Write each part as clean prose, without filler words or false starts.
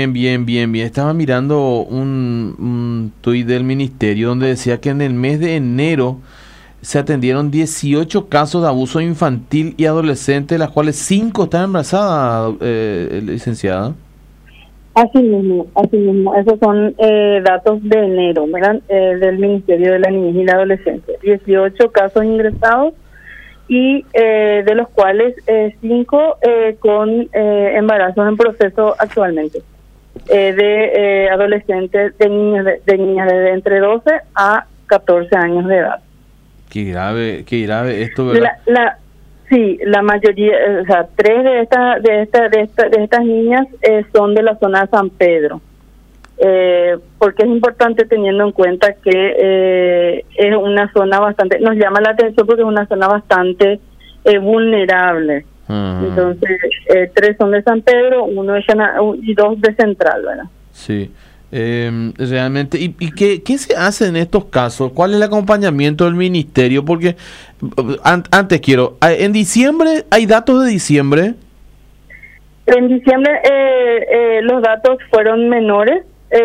Bien. Estaba mirando un tuit del ministerio donde decía que en el mes de enero se atendieron 18 casos de abuso infantil y adolescente, de las cuales 5 están embarazadas, licenciada. Así mismo. Esos son datos de enero, ¿verdad? Del Ministerio de la Niñez y la Adolescencia. 18 casos ingresados y de los cuales 5 con embarazos en proceso actualmente. De adolescentes, de niñas de entre 12 a 14 años de edad. Qué grave esto, ¿verdad? Sí, la mayoría, o sea, 3 de estas niñas son de la zona de San Pedro. Porque es importante teniendo en cuenta que es una zona bastante, nos llama la atención porque es una zona bastante vulnerable. Uh-huh. Entonces, 3 son de San Pedro, 1 de y 2 de Central, ¿verdad? Sí. Realmente, ¿y qué se hace en estos casos? ¿Cuál es el acompañamiento del ministerio? Porque antes en diciembre, ¿hay datos de diciembre? En diciembre los datos fueron menores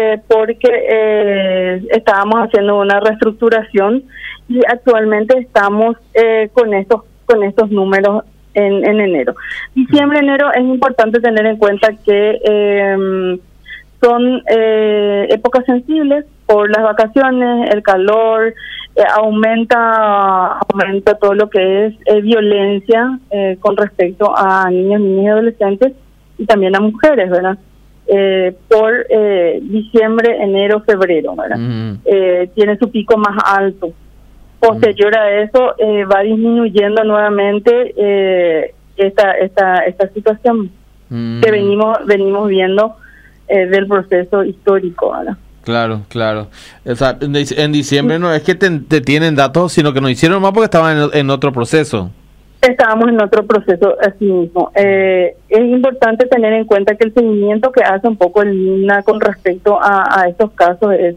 porque estábamos haciendo una reestructuración y actualmente estamos con estos números en enero. Diciembre, enero es importante tener en cuenta que son épocas sensibles por las vacaciones, el calor, aumenta todo lo que es violencia con respecto a niños y adolescentes y también a mujeres, ¿verdad? Por diciembre, enero, febrero, ¿verdad? Uh-huh. Tiene su pico más alto. Posterior a eso va disminuyendo nuevamente esta situación que venimos viendo del proceso histórico, ¿verdad? Claro. O sea, en diciembre no es que te tienen datos, sino que nos hicieron más porque estaban en otro proceso. Estábamos en otro proceso, así mismo. Es importante tener en cuenta que el seguimiento que hace un poco el MINA con respecto a estos casos es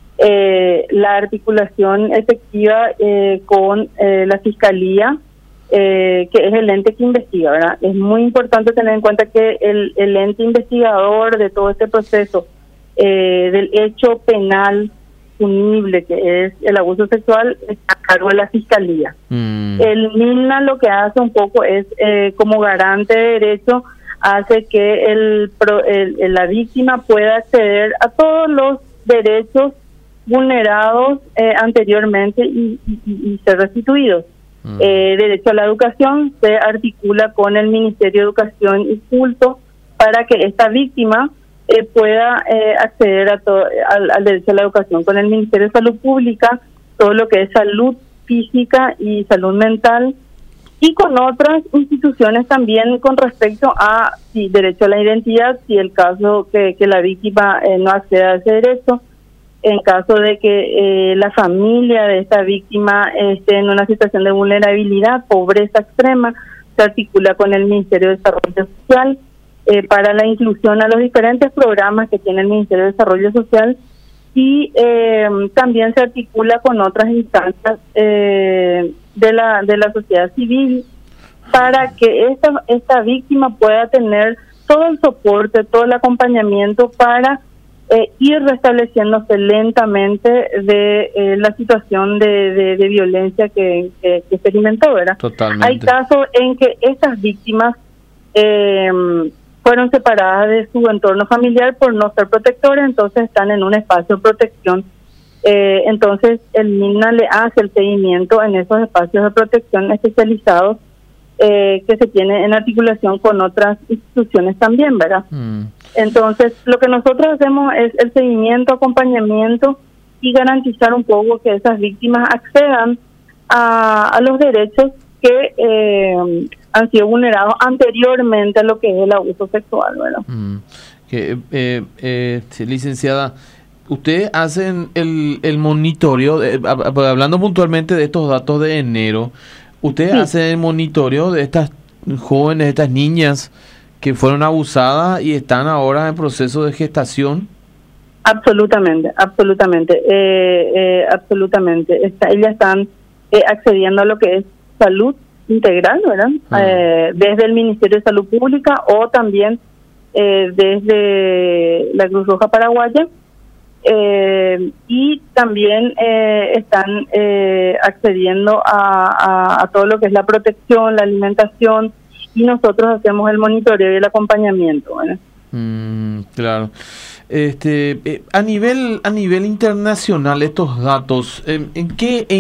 la articulación efectiva con la Fiscalía, que es el ente que investiga, ¿verdad? Es muy importante tener en cuenta que el ente investigador de todo este proceso del hecho penal punible, que es el abuso sexual, está a cargo de la Fiscalía. El MINA lo que hace un poco es, como garante de derecho, hace que la víctima pueda acceder a todos los derechos vulnerados anteriormente y ser restituidos. Derecho a la educación se articula con el Ministerio de Educación y Culto para que esta víctima pueda acceder al derecho a la educación. Con el Ministerio de Salud Pública, todo lo que es salud física y salud mental, y con otras instituciones también con respecto a derecho a la identidad, si el caso que la víctima no acceda a ese derecho. En caso de que la familia de esta víctima esté en una situación de vulnerabilidad, pobreza extrema, se articula con el Ministerio de Desarrollo Social para la inclusión a los diferentes programas que tiene el Ministerio de Desarrollo Social, y también se articula con otras instancias de la sociedad civil para que esta víctima pueda tener todo el soporte, todo el acompañamiento para ir restableciéndose lentamente de la situación de violencia que experimentó, ¿verdad? Totalmente. Hay casos en que estas víctimas fueron separadas de su entorno familiar por no ser protectores, entonces están en un espacio de protección. Entonces el MINA le hace el seguimiento en esos espacios de protección especializados que se tiene en articulación con otras instituciones también, ¿verdad? Entonces, lo que nosotros hacemos es el seguimiento, acompañamiento y garantizar un poco que esas víctimas accedan a los derechos que han sido vulnerados anteriormente a lo que es el abuso sexual, ¿verdad? Licenciada, ustedes hacen el monitoreo, hablando puntualmente de estos datos de enero, ustedes hacen el monitoreo de estas jóvenes, de estas niñas que fueron abusadas y están ahora en proceso de gestación. Absolutamente. Ellas están accediendo a lo que es salud integral, ¿verdad? Desde el Ministerio de Salud Pública o también desde la Cruz Roja Paraguaya, y también están accediendo a todo lo que es la protección, la alimentación, y nosotros hacemos el monitoreo y el acompañamiento, ¿verdad? Claro. A nivel internacional, estos datos, ¿en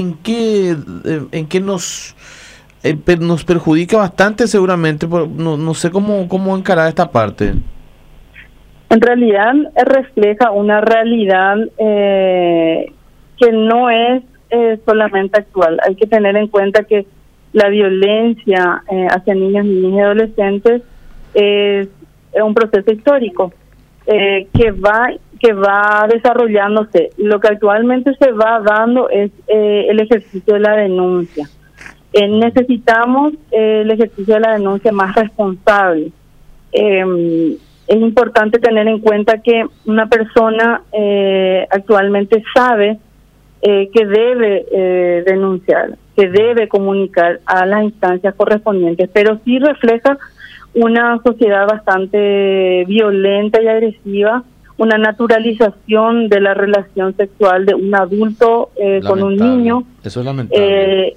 qué nos perjudica bastante seguramente? No sé cómo encarar esta parte. En realidad refleja una realidad que no es solamente actual. Hay que tener en cuenta que la violencia hacia niños, niñas y adolescentes es un proceso histórico que va desarrollándose. Lo que actualmente se va dando es el ejercicio de la denuncia. Necesitamos el ejercicio de la denuncia más responsable. Es importante tener en cuenta que una persona actualmente sabe que debe denunciar, que debe comunicar a las instancias correspondientes, pero sí refleja una sociedad bastante violenta y agresiva, una naturalización de la relación sexual de un adulto con un niño. Eso es lamentable.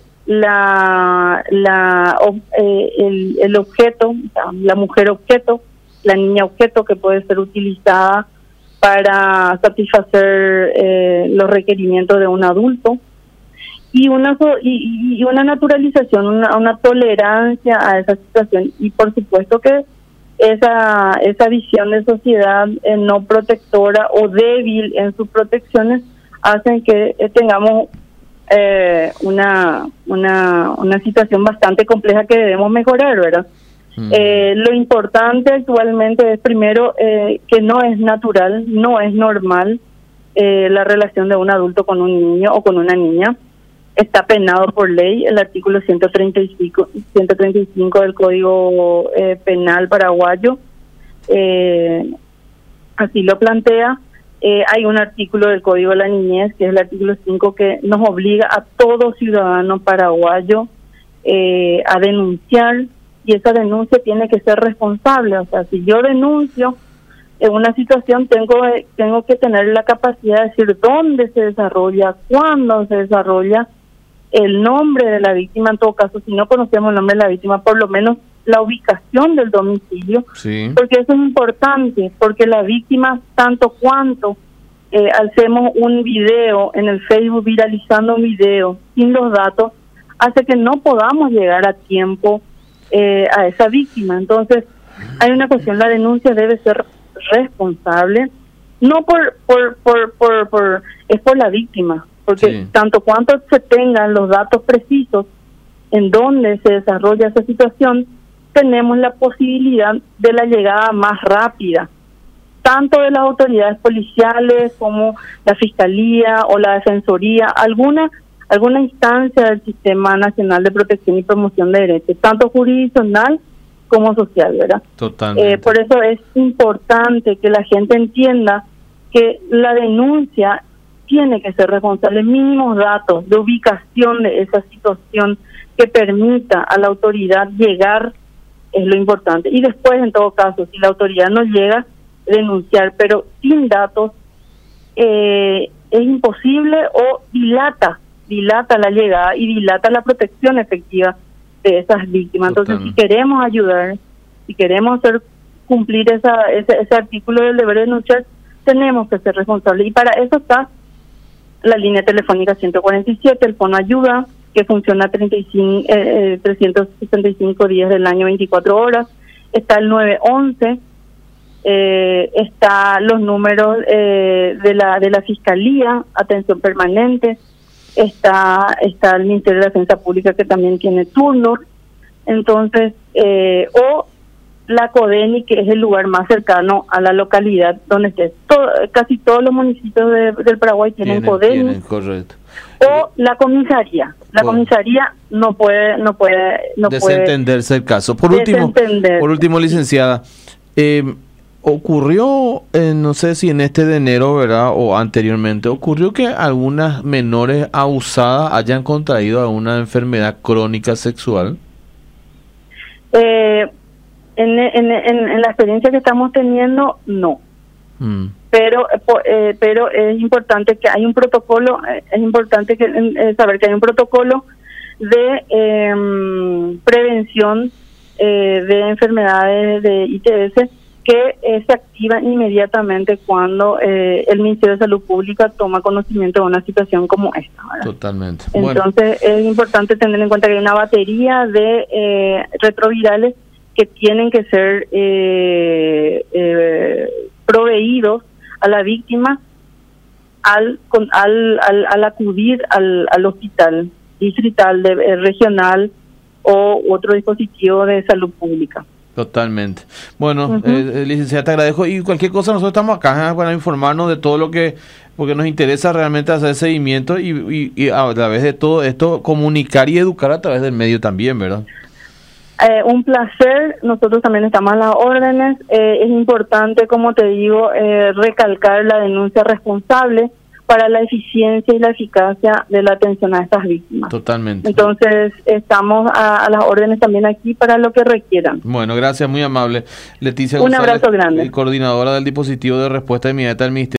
El objeto, la mujer objeto, la niña objeto, que puede ser utilizada para satisfacer los requerimientos de un adulto, y una naturalización, una tolerancia a esa situación, y por supuesto que esa visión de sociedad no protectora o débil en sus protecciones hacen que tengamos una situación bastante compleja que debemos mejorar, ¿verdad? Lo importante actualmente es, primero, que no es natural, no es normal la relación de un adulto con un niño o con una niña. Está penado por ley, el artículo 135 del Código Penal paraguayo, así lo plantea. Hay un artículo del Código de la Niñez, que es el artículo 5, que nos obliga a todo ciudadano paraguayo a denunciar, y esa denuncia tiene que ser responsable. O sea, si yo denuncio en una situación, tengo que tener la capacidad de decir dónde se desarrolla, cuándo se desarrolla, el nombre de la víctima. En todo caso, si no conocemos el nombre de la víctima, por lo menos la ubicación del domicilio, sí, porque eso es importante, porque la víctima, tanto cuanto hacemos un video en el Facebook, viralizando un video sin los datos, hace que no podamos llegar a tiempo a esa víctima. Entonces, hay una cuestión: la denuncia debe ser responsable, no es por la víctima, porque sí, tanto cuanto se tengan los datos precisos en donde se desarrolla esa situación, tenemos la posibilidad de la llegada más rápida, tanto de las autoridades policiales como la Fiscalía o la Defensoría, alguna instancia del Sistema Nacional de Protección y Promoción de Derechos, tanto jurisdiccional como social, ¿verdad? Totalmente. Por eso es importante que la gente entienda que la denuncia tiene que ser responsable, mínimos datos de ubicación de esa situación que permita a la autoridad llegar, es lo importante. Y después, en todo caso, si la autoridad no llega, denunciar, pero sin datos es imposible, o dilata la llegada y dilata la protección efectiva de esas víctimas. Entonces, si queremos ayudar, si queremos hacer cumplir ese artículo del deber de denunciar, tenemos que ser responsables. Y para eso está la línea telefónica 147, el Fono Ayuda, que funciona 365 días del año, 24 horas. Está el 911, está los números de la Fiscalía, atención permanente, está el Ministerio de Defensa Pública, que también tiene turnos. Entonces, o la CODENI, que es el lugar más cercano a la localidad donde esté. Casi todos los municipios del Paraguay tienen CODENI. Correcto. O la comisaría. La comisaría no puede desentenderse el caso. Por último, licenciada, ocurrió, no sé si en este de enero, ¿verdad?, o anteriormente, ocurrió que algunas menores abusadas hayan contraído alguna enfermedad crónica sexual. En la experiencia que estamos teniendo, no. Pero es importante que hay un protocolo, es importante saber que hay un protocolo de prevención de enfermedades de ITS que se activan inmediatamente cuando el Ministerio de Salud Pública toma conocimiento de una situación como esta, ¿verdad? Totalmente. Entonces es importante tener en cuenta que hay una batería de retrovirales que tienen que ser proveídos a la víctima al acudir al hospital distrital, regional o otro dispositivo de salud pública. Totalmente. Bueno, licenciada, te agradezco, y cualquier cosa nosotros estamos acá para informarnos de todo lo que, porque nos interesa realmente hacer seguimiento y a través de todo esto comunicar y educar a través del medio también, ¿verdad? Un placer, nosotros también estamos a las órdenes. Es importante, como te digo, recalcar la denuncia responsable para la eficiencia y la eficacia de la atención a estas víctimas. Totalmente. Entonces, estamos a las órdenes también aquí para lo que requieran. Bueno, gracias, muy amable. Leticia Un González, abrazo grande. coordinadora del dispositivo de respuesta inmediata del Ministerio.